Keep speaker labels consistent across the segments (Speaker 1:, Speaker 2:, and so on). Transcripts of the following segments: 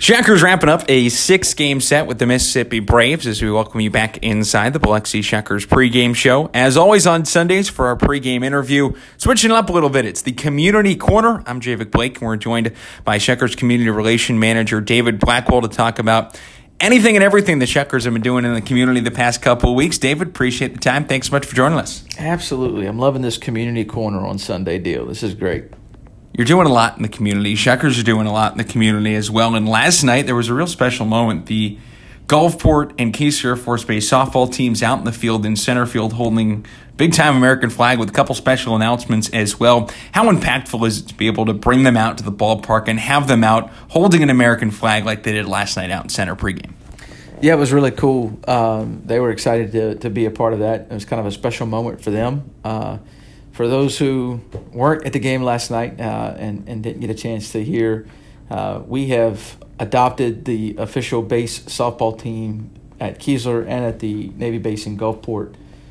Speaker 1: Shackers wrapping up a 6-game set with the Mississippi Braves as we welcome you back inside the Biloxi Shackers pregame show. As always on Sundays for our pregame interview, switching it up a little bit, it's the Community Corner. I'm Javik Blake, and we're joined by Shackers Community Relation Manager David Blackwell to talk about anything and everything the Shackers have been doing in the community the past couple of weeks. David, appreciate the time. Thanks so much for joining us.
Speaker 2: Absolutely. I'm loving this Community Corner on Sunday deal. This is great.
Speaker 1: You're doing a lot in the community. Shackers are doing a lot in the community as well. And last night, there was a real special moment. The Gulfport and Keesler Air Force Base softball teams out in the field in center field holding big-time American flag with a couple special announcements as well. How impactful is it to be able to bring them out to the ballpark and have them out holding an American flag like they did last night out in center pregame?
Speaker 2: Yeah, it was really cool. They were excited to be a part of that. It was kind of a special moment for them. For those who weren't at the game last night and didn't get a chance to hear, we have adopted the official base softball team at Keesler and at the Navy base in Gulfport.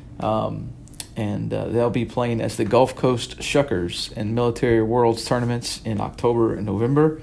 Speaker 2: And they'll be playing as the Gulf Coast Shuckers in Military Worlds tournaments in September and November.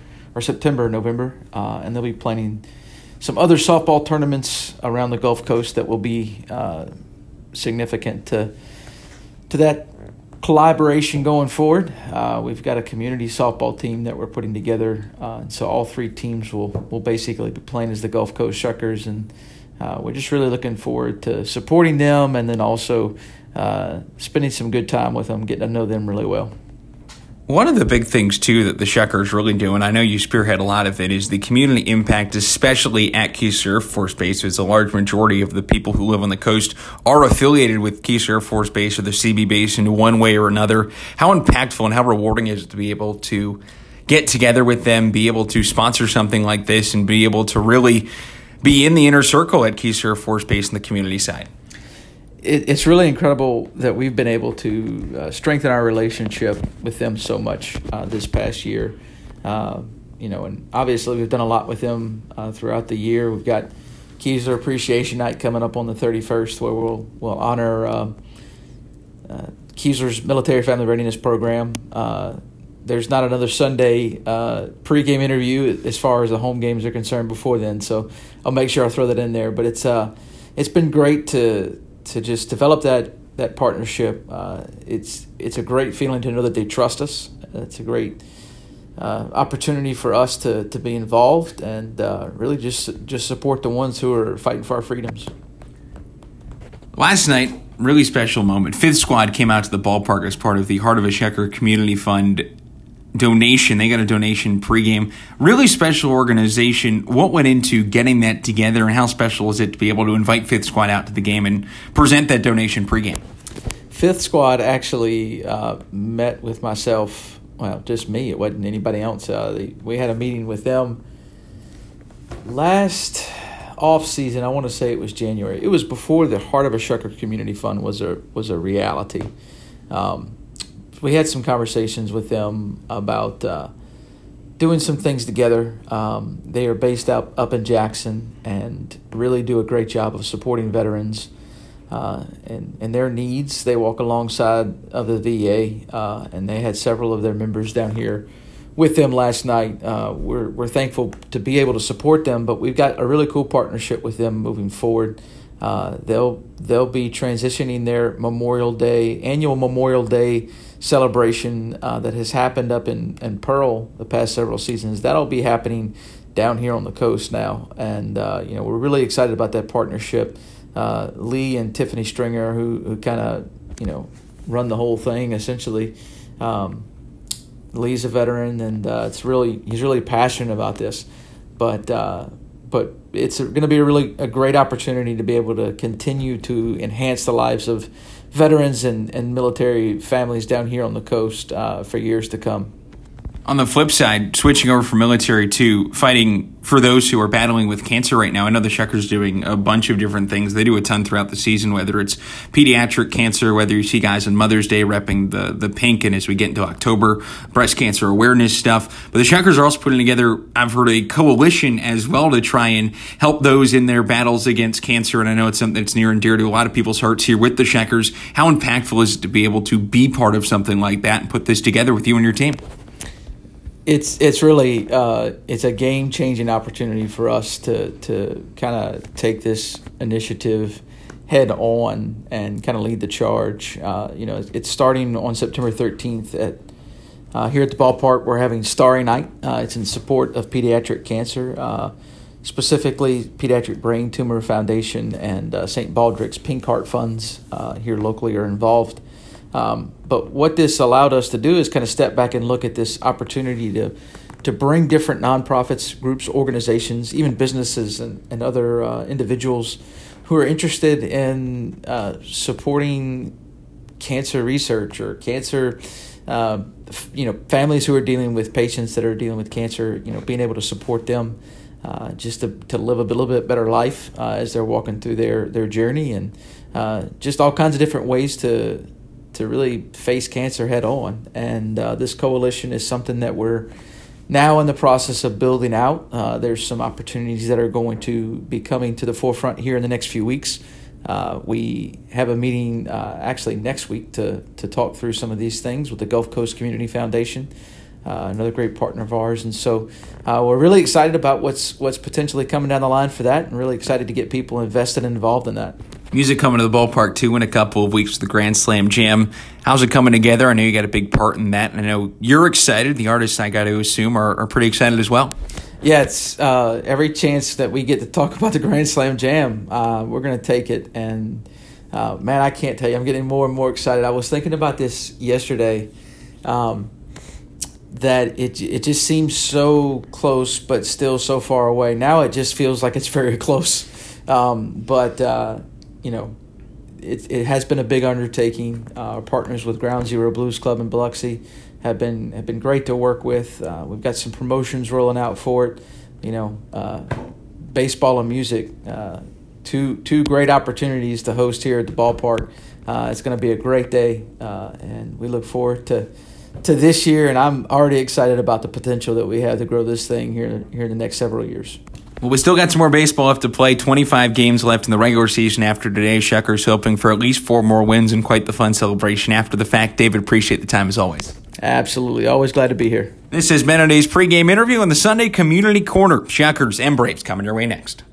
Speaker 2: And they'll be playing some other softball tournaments around the Gulf Coast that will be significant to that collaboration going forward. We've got a community softball team that we're putting together, so all three teams will basically be playing as the Gulf Coast Shuckers, and we're just really looking forward to supporting them and then also spending some good time with them, getting to know them really well.
Speaker 1: One of the big things, too, that the Shackers really do, and I know you spearhead a lot of it, is the community impact, especially at Keesler Air Force Base. As a large majority of the people who live on the coast are affiliated with Keesler Air Force Base or the CB base in one way or another. How impactful and how rewarding is it to be able to get together with them, be able to sponsor something like this, and be able to really be in the inner circle at Keesler Air Force Base and the community side?
Speaker 2: It's really incredible that we've been able to strengthen our relationship with them so much this past year. And obviously we've done a lot with them throughout the year. We've got Keesler Appreciation Night coming up on the 31st, where we'll honor Keesler's Military Family Readiness Program. There's not another Sunday pregame interview as far as the home games are concerned before then, so I'll make sure I throw that in there. But it's been great to just develop that partnership. It's a great feeling to know that they trust us. It's a great opportunity for us to be involved and really just support the ones who are fighting for our freedoms.
Speaker 1: Last night, really special moment. Fifth Squad came out to the ballpark as part of the Heart of a Shacker Community Fund donation. They got a donation pregame. Really special organization. What went into getting that together, and how special is it to be able to invite Fifth Squad out to the game and present that donation pregame?
Speaker 2: Fifth Squad actually met with myself. Well, just me. It wasn't anybody else. We had a meeting with them last off season. I want to say it was January. It was before the Heart of a Shacker Community Fund was a reality. We had some conversations with them about doing some things together. They are based up in Jackson and really do a great job of supporting veterans and their needs. They walk alongside of the VA, and they had several of their members down here with them last night. We're thankful to be able to support them, but we've got a really cool partnership with them moving forward. They'll be transitioning their annual Memorial Day celebration that has happened up in Pearl the past several seasons. That'll be happening down here on the coast now, and we're really excited about that partnership. Lee and Tiffany Stringer, who kind of run the whole thing essentially. Lee's a veteran, and he's really passionate about this, but it's going to be a great opportunity to be able to continue to enhance the lives of veterans and military families down here on the coast for years to come.
Speaker 1: On the flip side, switching over from military to fighting for those who are battling with cancer right now, I know the Shackers doing a bunch of different things. They do a ton throughout the season, whether it's pediatric cancer, whether you see guys on Mother's Day repping the pink, and as we get into October, breast cancer awareness stuff. But the Shackers are also putting together, I've heard, a coalition as well to try and help those in their battles against cancer. And I know it's something that's near and dear to a lot of people's hearts here with the Shackers. How impactful is it to be able to be part of something like that and put this together with you and your team?
Speaker 2: It's really it's a game-changing opportunity for us to kind of take this initiative head on and kind of lead the charge. It's starting on September 13th here at the ballpark. We're having Starry Night. It's in support of pediatric cancer, specifically Pediatric Brain Tumor Foundation and St. Baldrick's Pink Heart Funds here locally are involved. But what this allowed us to do is kind of step back and look at this opportunity to bring different nonprofits, groups, organizations, even businesses and other individuals who are interested in supporting cancer research or cancer, families who are dealing with patients that are dealing with cancer, being able to support them just to live a little bit better life as they're walking through their journey, and just all kinds of different ways to really face cancer head on. And this coalition is something that we're now in the process of building out. There's some opportunities that are going to be coming to the forefront here in the next few weeks. We have a meeting actually next week to talk through some of these things with the Gulf Coast Community Foundation, another great partner of ours. And so we're really excited about what's potentially coming down the line for that, and really excited to get people invested and involved in that.
Speaker 1: Music coming to the ballpark, too, in a couple of weeks with the Grand Slam Jam. How's it coming together? I know you got a big part in that. I know you're excited. The artists, I got to assume, are pretty excited as well.
Speaker 2: Yeah, it's every chance that we get to talk about the Grand Slam Jam, we're going to take it. And, man, I can't tell you, I'm getting more and more excited. I was thinking about this yesterday, that it just seems so close but still so far away. Now it just feels like it's very close. It has been a big undertaking. Our partners with Ground Zero Blues Club in Biloxi have been great to work with. We've got some promotions rolling out for it. Baseball and music, two great opportunities to host here at the ballpark. It's going to be a great day, and we look forward to this year. And I'm already excited about the potential that we have to grow this thing here in the next several years.
Speaker 1: Well, we still got some more baseball left to play. 25 games left in the regular season after today. Shuckers hoping for at least 4 more wins and quite the fun celebration after the fact. David, appreciate the time as always.
Speaker 2: Absolutely. Always glad to be here.
Speaker 1: This has been today's pregame interview on the Sunday Community Corner. Shuckers and Braves coming your way next.